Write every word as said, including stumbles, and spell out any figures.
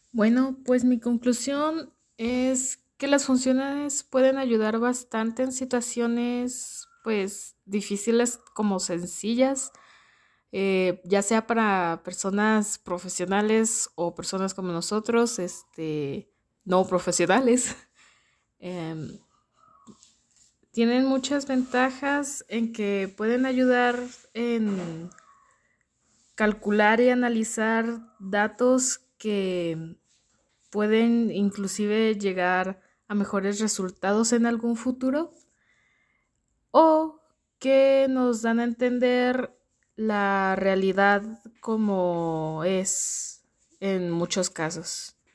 Bueno, pues mi conclusión es que las funciones pueden ayudar bastante en situaciones pues difíciles como sencillas, eh, ya sea para personas profesionales o personas como nosotros, este, no profesionales. Em, Tienen muchas ventajas en que pueden ayudar en calcular y analizar datos que pueden inclusive llegar a mejores resultados en algún futuro o que nos dan a entender la realidad como es en muchos casos.